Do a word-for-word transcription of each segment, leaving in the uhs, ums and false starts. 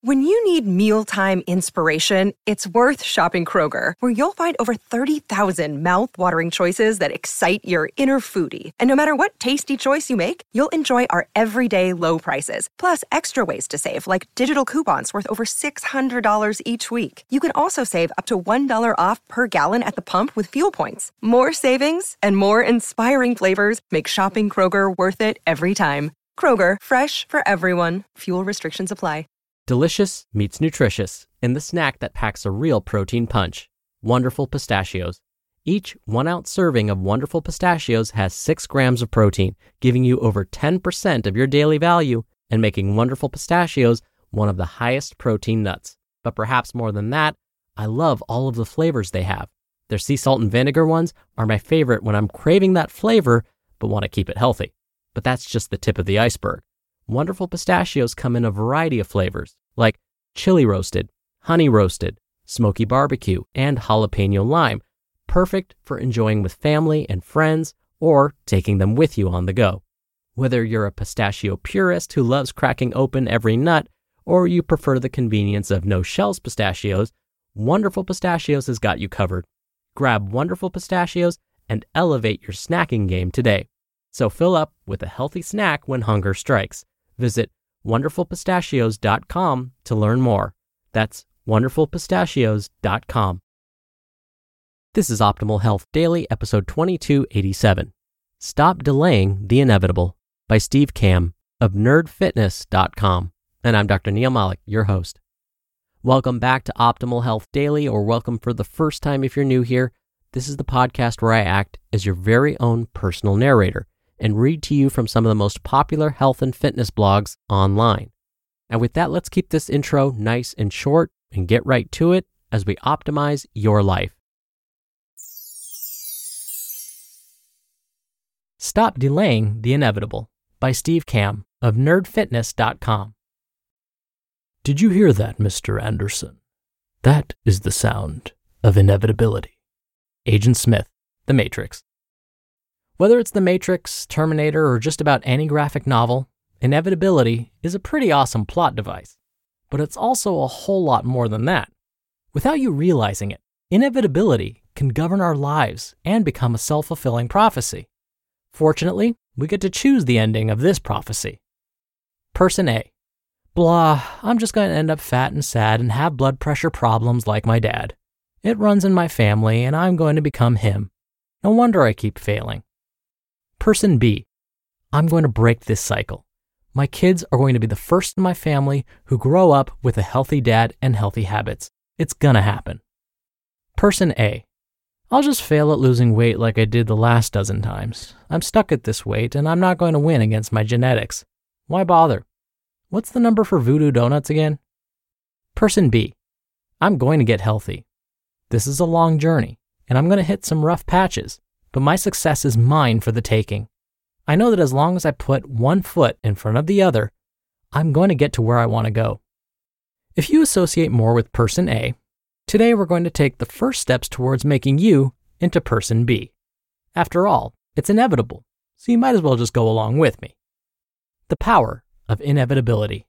When you need mealtime inspiration, it's worth shopping Kroger, where you'll find over thirty thousand mouth-watering choices that excite your inner foodie. And no matter what tasty choice you make, you'll enjoy our everyday low prices, plus extra ways to save, like digital coupons worth over six hundred dollars each week. You can also save up to one dollar off per gallon at the pump with fuel points. More savings and more inspiring flavors make shopping Kroger worth it every time. Kroger, fresh for everyone. Fuel restrictions apply. Delicious meets nutritious in the snack that packs a real protein punch. Wonderful Pistachios. Each one-ounce serving of Wonderful Pistachios has six grams of protein, giving you over ten percent of your daily value and making Wonderful Pistachios one of the highest protein nuts. But perhaps more than that, I love all of the flavors they have. Their sea salt and vinegar ones are my favorite when I'm craving that flavor but want to keep it healthy. But that's just the tip of the iceberg. Wonderful Pistachios come in a variety of flavors, like chili roasted, honey roasted, smoky barbecue, and jalapeno lime, perfect for enjoying with family and friends or taking them with you on the go. Whether you're a pistachio purist who loves cracking open every nut, or you prefer the convenience of no-shells pistachios, Wonderful Pistachios has got you covered. Grab Wonderful Pistachios and elevate your snacking game today. So fill up with a healthy snack when hunger strikes. Visit wonderful pistachios dot com to learn more. That's wonderful pistachios dot com. This is Optimal Health Daily, episode twenty-two eighty-seven. Stop Delaying the Inevitable by Steve Kamb of nerd fitness dot com. And I'm Doctor Neil Malik, your host. Welcome back to Optimal Health Daily, or welcome for the first time if you're new here. This is the podcast where I act as your very own personal narrator and read to you from some of the most popular health and fitness blogs online. And with that, let's keep this intro nice and short and get right to it as we optimize your life. Stop Delaying the Inevitable by Steve Kamb of nerd fitness dot com. Did you hear that, Mister Anderson? That is the sound of inevitability. Agent Smith, The Matrix. Whether it's The Matrix, Terminator, or just about any graphic novel, inevitability is a pretty awesome plot device. But it's also a whole lot more than that. Without you realizing it, inevitability can govern our lives and become a self-fulfilling prophecy. Fortunately, we get to choose the ending of this prophecy. Person A. Blah, I'm just going to end up fat and sad and have blood pressure problems like my dad. It runs in my family and I'm going to become him. No wonder I keep failing. Person B. I'm going to break this cycle. My kids are going to be the first in my family who grow up with a healthy dad and healthy habits. It's gonna happen. Person A. I'll just fail at losing weight like I did the last dozen times. I'm stuck at this weight and I'm not going to win against my genetics. Why bother? What's the number for Voodoo Donuts again? Person B. I'm going to get healthy. This is a long journey and I'm going to hit some rough patches, but my success is mine for the taking. I know that as long as I put one foot in front of the other, I'm going to get to where I want to go. If you associate more with Person A, today we're going to take the first steps towards making you into Person B. After all, it's inevitable, so you might as well just go along with me. The power of inevitability.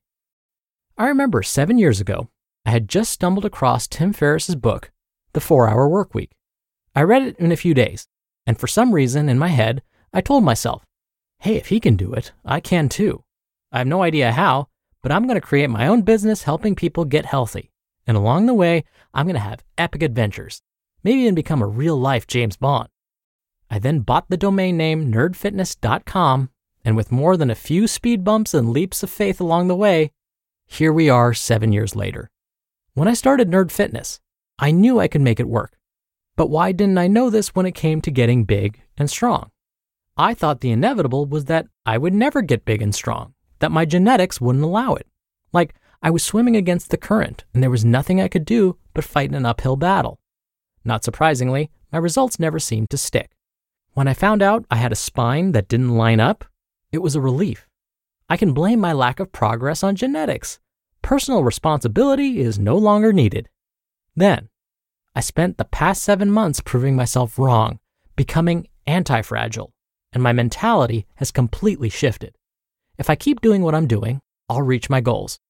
I remember seven years ago, I had just stumbled across Tim Ferriss's book, The four-Hour Workweek. I read it in a few days, and for some reason in my head, I told myself, hey, if he can do it, I can too. I have no idea how, but I'm going to create my own business helping people get healthy. And along the way, I'm going to have epic adventures, maybe even become a real-life James Bond. I then bought the domain name nerd fitness dot com, and with more than a few speed bumps and leaps of faith along the way, here we are seven years later. When I started Nerd Fitness, I knew I could make it work. But why didn't I know this when it came to getting big and strong? I thought the inevitable was that I would never get big and strong, that my genetics wouldn't allow it. Like I was swimming against the current and there was nothing I could do but fight an uphill battle. Not surprisingly, my results never seemed to stick. When I found out I had a spine that didn't line up, it was a relief. I can blame my lack of progress on genetics. Personal responsibility is no longer needed. Then, I spent the past seven months proving myself wrong, becoming anti-fragile, and my mentality has completely shifted. If I keep doing what I'm doing, I'll reach my goals.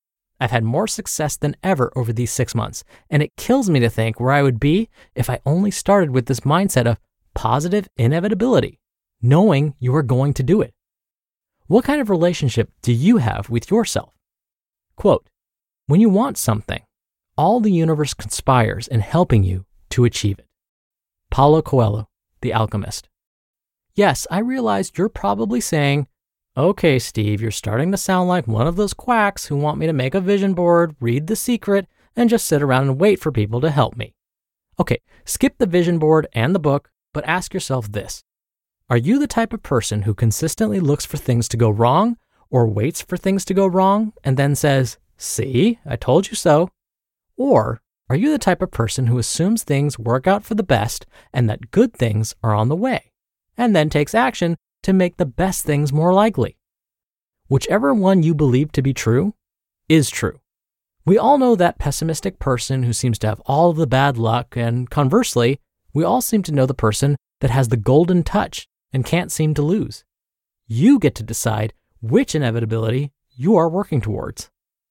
I've had more success than ever over these six months, and it kills me to think where I would be if I only started with this mindset of positive inevitability, knowing you are going to do it. What kind of relationship do you have with yourself? Quote, when you want something, all the universe conspires in helping you to achieve it. Paulo Coelho, The Alchemist. Yes, I realize you're probably saying, okay, Steve, you're starting to sound like one of those quacks who want me to make a vision board, read The Secret, and just sit around and wait for people to help me. Okay, skip the vision board and the book, but ask yourself this. Are you the type of person who consistently looks for things to go wrong or waits for things to go wrong and then says, see, I told you so? Or are you the type of person who assumes things work out for the best and that good things are on the way, and then takes action to make the best things more likely? Whichever one you believe to be true is true. We all know that pessimistic person who seems to have all of the bad luck, and conversely, we all seem to know the person that has the golden touch and can't seem to lose. You get to decide which inevitability you are working towards.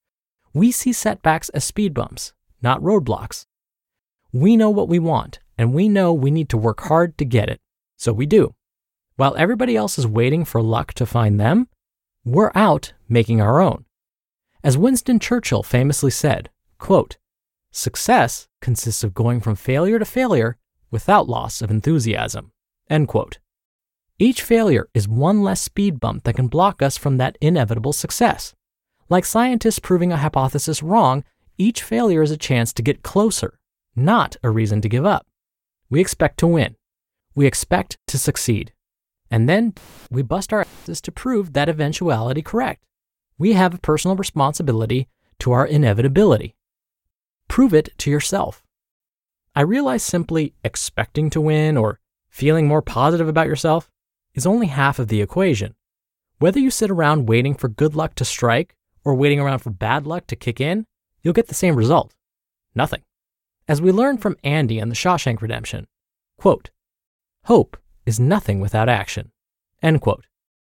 We see setbacks as speed bumps, not roadblocks. We know what we want, and we know we need to work hard to get it, so we do. While everybody else is waiting for luck to find them, we're out making our own. As Winston Churchill famously said, quote, success consists of going from failure to failure without loss of enthusiasm, end quote. Each failure is one less speed bump that can block us from that inevitable success. Like scientists proving a hypothesis wrong, each failure is a chance to get closer, not a reason to give up. We expect to win. We expect to succeed. And then we bust our asses to prove that eventuality correct. We have a personal responsibility to our inevitability. Prove it to yourself. I realize simply expecting to win or feeling more positive about yourself is only half of the equation. Whether you sit around waiting for good luck to strike or waiting around for bad luck to kick in, you'll get the same result. Nothing. As we learned from Andy in The Shawshank Redemption, quote, hope is nothing without action, end quote.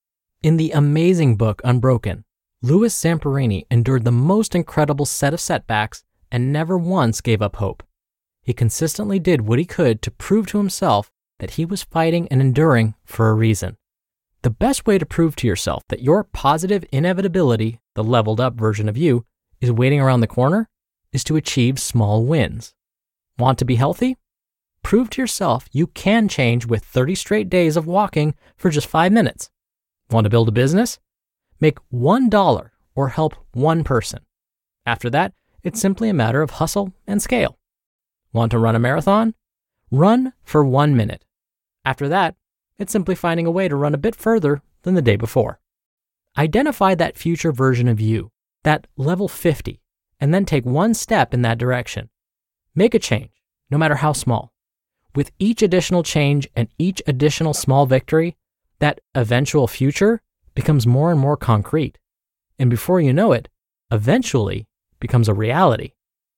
In the amazing book Unbroken, Louis Zamperini endured the most incredible set of setbacks and never once gave up hope. He consistently did what he could to prove to himself that he was fighting and enduring for a reason. The best way to prove to yourself that your positive inevitability, the leveled up version of you, is waiting around the corner is to achieve small wins. Want to be healthy? Prove to yourself you can change with thirty straight days of walking for just five minutes. Want to build a business? Make one dollar or help one person. After that, it's simply a matter of hustle and scale. Want to run a marathon? Run for one minute. After that, it's simply finding a way to run a bit further than the day before. Identify that future version of you, that level fifty, and then take one step in that direction. Make a change, no matter how small. With each additional change and each additional small victory, that eventual future becomes more and more concrete. And before you know it, eventually becomes a reality.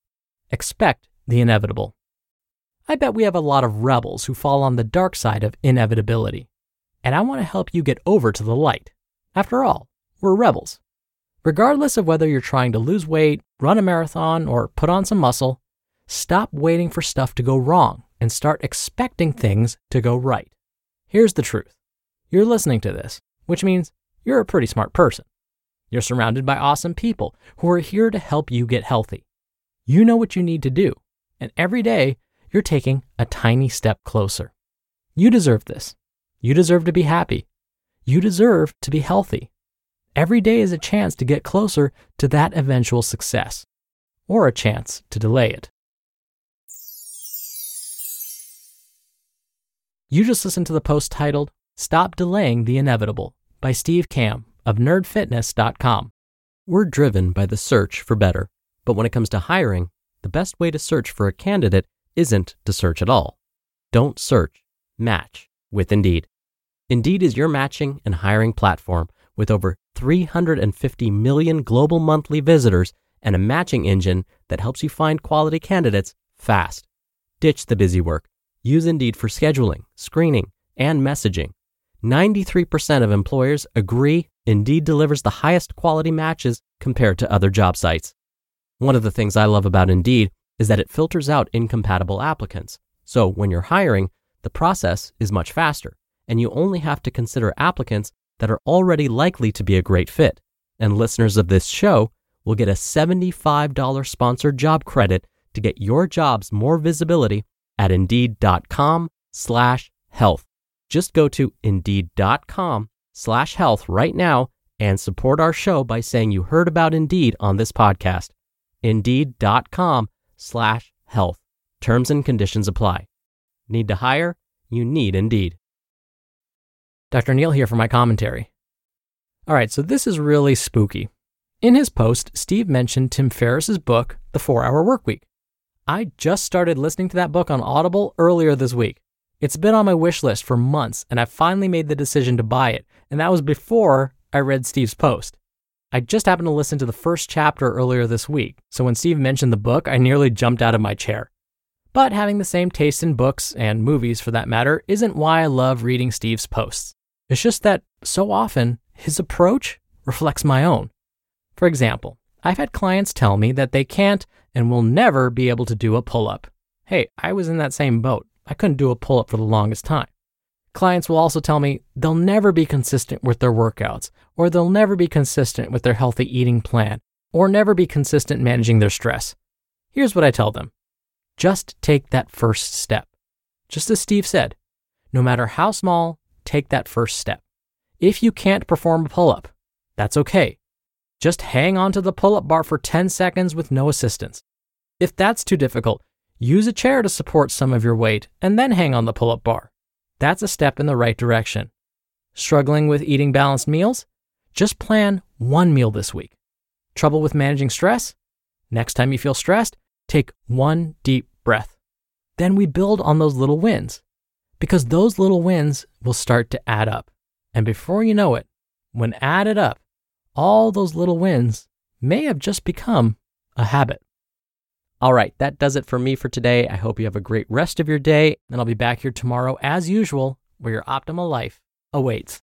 Expect the inevitable. I bet we have a lot of rebels who fall on the dark side of inevitability. And I want to help you get over to the light. After all, we're rebels. Regardless of whether you're trying to lose weight, run a marathon, or put on some muscle, stop waiting for stuff to go wrong and start expecting things to go right. Here's the truth. You're listening to this, which means you're a pretty smart person. You're surrounded by awesome people who are here to help you get healthy. You know what you need to do, and every day you're taking a tiny step closer. You deserve this. You deserve to be happy. You deserve to be healthy. Every day is a chance to get closer to that eventual success, or a chance to delay it. You just listened to the post titled, Stop Delaying the Inevitable by Steve Kamb of nerd fitness dot com. We're driven by the search for better, but when it comes to hiring, the best way to search for a candidate isn't to search at all. Don't search, match with Indeed. Indeed is your matching and hiring platform with over three hundred fifty million global monthly visitors and a matching engine that helps you find quality candidates fast. Ditch the busy work. Use Indeed for scheduling, screening, and messaging. ninety-three percent of employers agree Indeed delivers the highest quality matches compared to other job sites. One of the things I love about Indeed is that it filters out incompatible applicants. So when you're hiring, the process is much faster, and you only have to consider applicants that are already likely to be a great fit. And listeners of this show will get a seventy-five dollars sponsored job credit to get your jobs more visibility at Indeed.com slash health. Just go to Indeed.com slash health right now and support our show by saying you heard about Indeed on this podcast. Indeed.com slash health. Terms and conditions apply. Need to hire? You need Indeed. Doctor Neal here for my commentary. All right, so this is really spooky. In his post, Steve mentioned Tim Ferriss's book, The four-Hour Workweek. I just started listening to that book on Audible earlier this week. It's been on my wish list for months, and I finally made the decision to buy it, and that was before I read Steve's post. I just happened to listen to the first chapter earlier this week, so when Steve mentioned the book, I nearly jumped out of my chair. But having the same taste in books, and movies for that matter, isn't why I love reading Steve's posts. It's just that, so often, his approach reflects my own. For example, I've had clients tell me that they can't and will never be able to do a pull-up. Hey, I was in that same boat. I couldn't do a pull-up for the longest time. Clients will also tell me they'll never be consistent with their workouts, or they'll never be consistent with their healthy eating plan, or never be consistent managing their stress. Here's what I tell them. Just take that first step. Just as Steve said, no matter how small, take that first step. If you can't perform a pull-up, that's okay. Just hang onto the pull-up bar for ten seconds with no assistance. If that's too difficult, use a chair to support some of your weight and then hang on the pull-up bar. That's a step in the right direction. Struggling with eating balanced meals? Just plan one meal this week. Trouble with managing stress? Next time you feel stressed, take one deep breath. Then we build on those little wins, because those little wins will start to add up. And before you know it, when added up, all those little wins may have just become a habit. All right, that does it for me for today. I hope you have a great rest of your day, and I'll be back here tomorrow as usual, where your optimal life awaits.